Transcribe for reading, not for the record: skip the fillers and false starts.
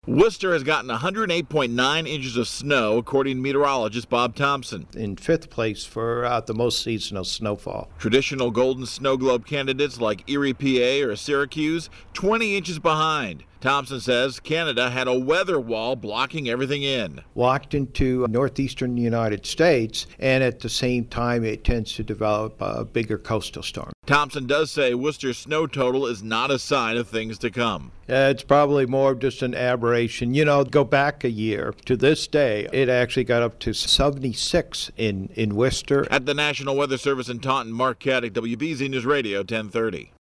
Worcester has gotten 108.9 inches of snow, according to meteorologist Bob Thompson. In fifth place for the most seasonal snowfall. Traditional Golden Snow Globe candidates like Erie, PA or Syracuse, 20 inches behind. Thompson says Canada had a weather wall blocking everything in. Walked into northeastern United States, and at the same time it tends to develop a bigger coastal storm. Thompson does say Worcester's snow total is not a sign of things to come. It's probably more of just an aberration. Go back a year to this day, it actually got up to 76 in Worcester. At the National Weather Service in Taunton, Mark Caddick, WBZ News Radio, 1030.